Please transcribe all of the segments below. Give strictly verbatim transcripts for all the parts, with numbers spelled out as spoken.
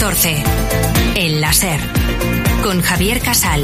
catorce. El láser. Con Javier Casal.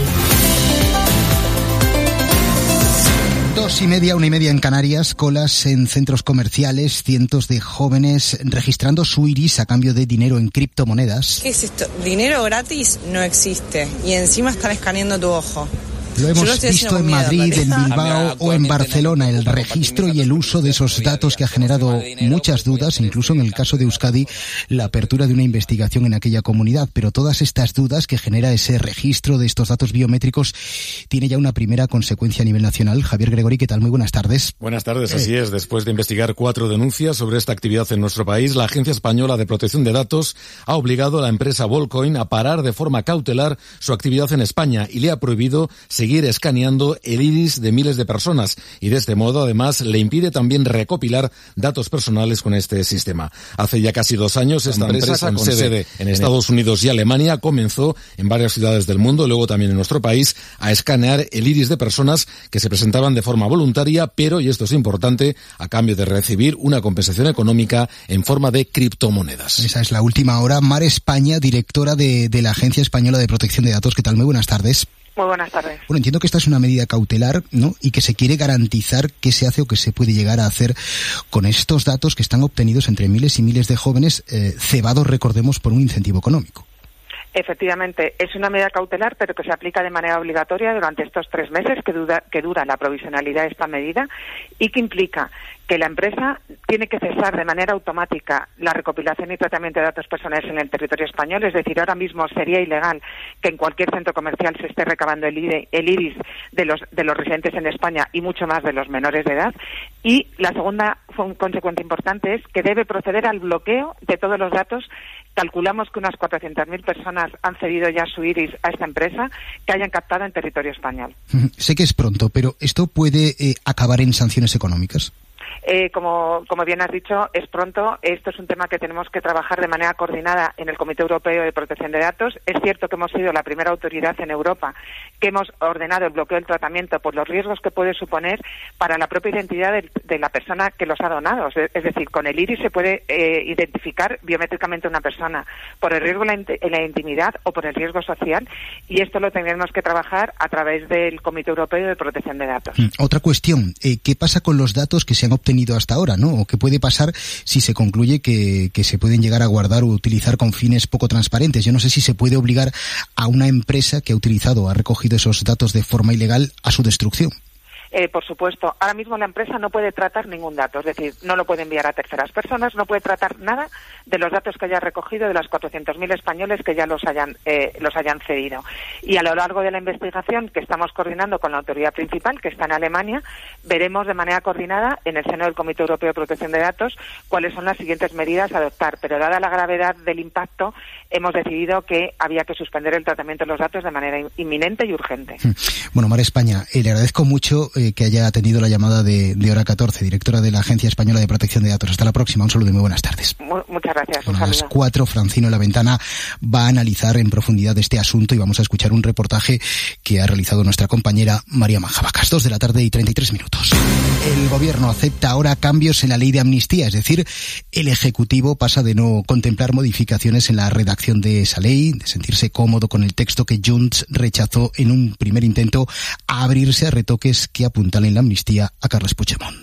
Dos y media, una y media en Canarias, colas en centros comerciales, cientos de jóvenes registrando su iris a cambio de dinero en criptomonedas. ¿Qué es esto? Dinero gratis no existe y encima están escaneando tu ojo. Lo hemos visto en Madrid, en Bilbao o en Barcelona, el registro y el uso de esos datos que ha generado muchas dudas, incluso en el caso de Euskadi, la apertura de una investigación en aquella comunidad. Pero todas estas dudas que genera ese registro de estos datos biométricos tiene ya una primera consecuencia a nivel nacional. Javier Gregori, ¿qué tal? Muy buenas tardes. Buenas tardes, así es. Después de investigar cuatro denuncias sobre esta actividad en nuestro país, la Agencia Española de Protección de Datos ha obligado a la empresa Volcoin a parar de forma cautelar su actividad en España y le ha prohibido seguir escaneando el iris de miles de personas y de este modo además le impide también recopilar datos personales con este sistema. Hace ya casi dos años esta empresa, con sede en Estados Unidos y Alemania, comenzó en varias ciudades del mundo, luego también en nuestro país, a escanear el iris de personas que se presentaban de forma voluntaria, pero, y esto es importante, a cambio de recibir una compensación económica en forma de criptomonedas. Esa es la última hora. Mar España, directora de, de la Agencia Española de Protección de Datos. ¿Qué tal? Muy buenas tardes. Muy buenas tardes. Bueno, entiendo que esta es una medida cautelar, ¿no? Y que se quiere garantizar qué se hace o qué se puede llegar a hacer con estos datos que están obtenidos entre miles y miles de jóvenes, eh, cebados, recordemos, por un incentivo económico. Efectivamente, es una medida cautelar, pero que se aplica de manera obligatoria durante estos tres meses que dura, que dura la provisionalidad de esta medida y que implica que la empresa tiene que cesar de manera automática la recopilación y tratamiento de datos personales en el territorio español. Es decir, ahora mismo sería ilegal que en cualquier centro comercial se esté recabando el iris de los, de los residentes en España y mucho más de los menores de edad. Y la segunda consecuencia importante es que debe proceder al bloqueo de todos los datos. Calculamos que unas cuatrocientas mil personas han cedido ya su iris a esta empresa que hayan captado en territorio español. Sé que es pronto, pero ¿esto puede eh, acabar en sanciones económicas? Eh, como, como bien has dicho, es pronto. Esto es un tema que tenemos que trabajar de manera coordinada en el Comité Europeo de Protección de Datos. Es cierto que hemos sido la primera autoridad en Europa que hemos ordenado el bloqueo del tratamiento por los riesgos que puede suponer para la propia identidad de, de la persona que los ha donado. Es decir, con el iris se puede eh, identificar biométricamente una persona por el riesgo en la, en la intimidad o por el riesgo social, y esto lo tendremos que trabajar a través del Comité Europeo de Protección de Datos. Otra cuestión, eh, ¿qué pasa con los datos que se han obtenido hasta ahora, ¿no? ¿O qué puede pasar si se concluye que, que se pueden llegar a guardar o utilizar con fines poco transparentes? Yo no sé si se puede obligar a una empresa que ha utilizado o ha recogido esos datos de forma ilegal a su destrucción. Eh, por supuesto, ahora mismo la empresa no puede tratar ningún dato, es decir, no lo puede enviar a terceras personas, no puede tratar nada de los datos que haya recogido de las cuatrocientos mil españoles que ya los hayan eh, los hayan cedido. Y a lo largo de la investigación que estamos coordinando con la autoridad principal, que está en Alemania, veremos de manera coordinada en el seno del Comité Europeo de Protección de Datos cuáles son las siguientes medidas a adoptar. Pero dada la gravedad del impacto, hemos decidido que había que suspender el tratamiento de los datos de manera inminente y urgente. Bueno, Mar España, eh, le agradezco mucho eh, que haya atendido la llamada de, de Hora catorce, directora de la Agencia Española de Protección de Datos. Hasta la próxima, un saludo y muy buenas tardes. Muchas gracias. A las cuatro, Francino La Ventana va a analizar en profundidad este asunto y vamos a escuchar un reportaje que ha realizado nuestra compañera María Manjabacas. Dos de la tarde y treinta y tres minutos. El gobierno acepta ahora cambios en la ley de amnistía, es decir, el Ejecutivo pasa de no contemplar modificaciones en la redacción de esa ley, de sentirse cómodo con el texto que Junts rechazó en un primer intento, a abrirse a retoques que apuntan en la amnistía a Carles Puigdemont.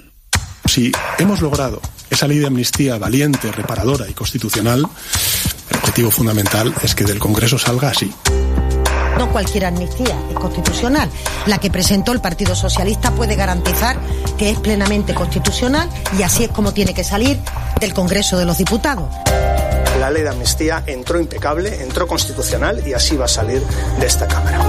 Si hemos logrado esa ley de amnistía valiente, reparadora y constitucional, el objetivo fundamental es que del Congreso salga así. No cualquier amnistía es constitucional. La que presentó el Partido Socialista puede garantizar que es plenamente constitucional y así es como tiene que salir del Congreso de los Diputados. La ley de amnistía entró impecable, entró constitucional y así va a salir de esta Cámara.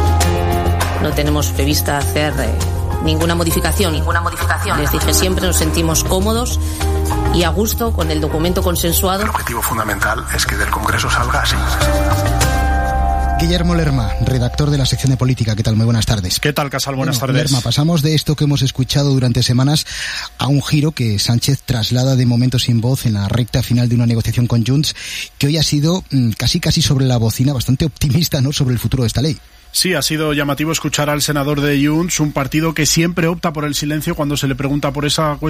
No tenemos prevista hacer eh, ninguna modificación. Ninguna modificación. Les dije siempre, nos sentimos cómodos y a gusto con el documento consensuado. El objetivo fundamental es que del Congreso salga así. Guillermo Lerma, redactor de la sección de política. ¿Qué tal? Muy buenas tardes. ¿Qué tal, Casal? Buenas bueno, tardes. Lerma, pasamos de esto que hemos escuchado durante semanas a un giro que Sánchez traslada de momento sin voz en la recta final de una negociación con Junts, que hoy ha sido mmm, casi casi sobre la bocina, bastante optimista, ¿no?, sobre el futuro de esta ley. Sí, ha sido llamativo escuchar al senador de Junts, un partido que siempre opta por el silencio cuando se le pregunta por esa cuestión.